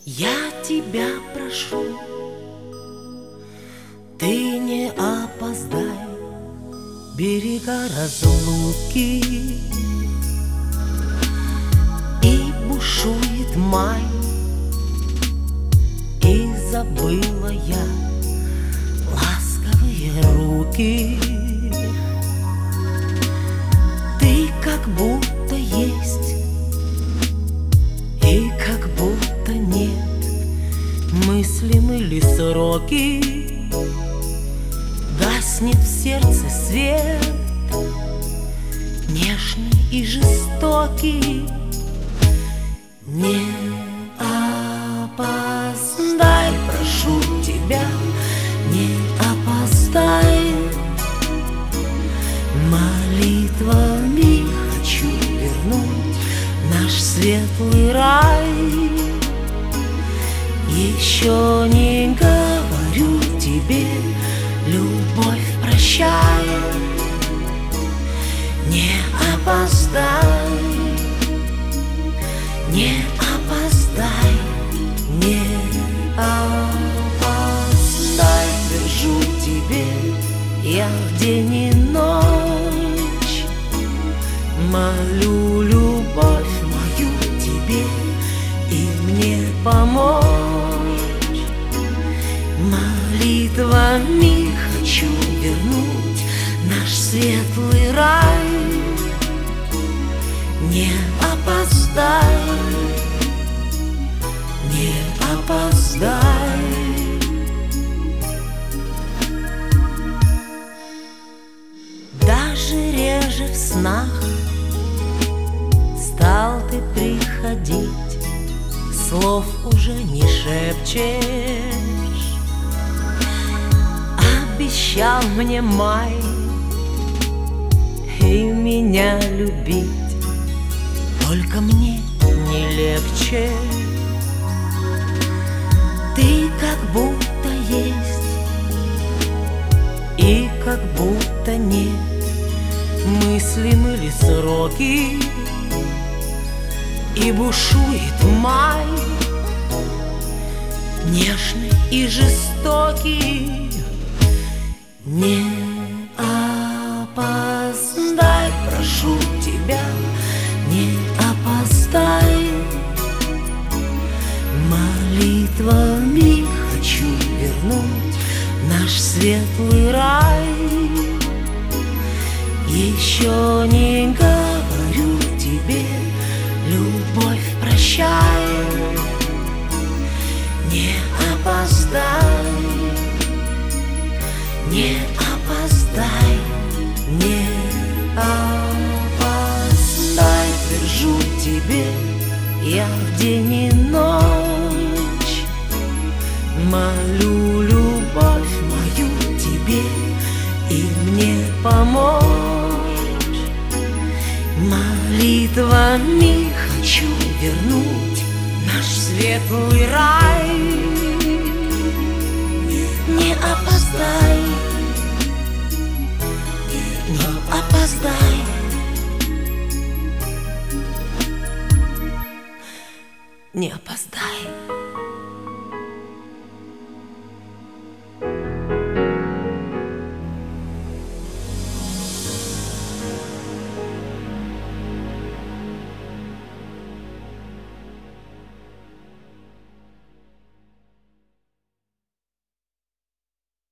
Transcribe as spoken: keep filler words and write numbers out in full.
Я тебя прошу, ты не опоздай, берега разлуки. И бушует май, и забыла я ласковые руки. Ты как будто есть, и как будто нет. Мыслимы ли сроки? Гаснет в сердце свет, нежный и жестокий. Не опоздай, прошу тебя, не опоздай. Молитвами хочу вернуть наш светлый рай. Еще не говорю тебе, любовь, прощай. Не опоздай, не опоздай, не опоздай. Держу тебе я день и ночь, молю любовь мою тебе и мне помочь. Молитвами хочу вернуть наш светлый рай. Не опоздай, не опоздай. Даже реже в снах стал ты приходить, слов уже не шепчешь. Обещал мне май и меня любить, только мне не легче. Ты как будто есть, и как будто нет. Мыслимы ли сроки? И бушует май, нежный и жестокий. Не опоздай, прошу тебя, не опоздай. Молитвами хочу вернуть наш светлый рай. Еще не говорю тебе, любовь, прощай. Не опоздай, не опоздай, не опоздай. Твержу тебе я день и ночь, молю любовь мою тебе и мне помочь. Молитвами хочу вернуть наш светлый рай. Не опоздай, не опоздай, не опоздай.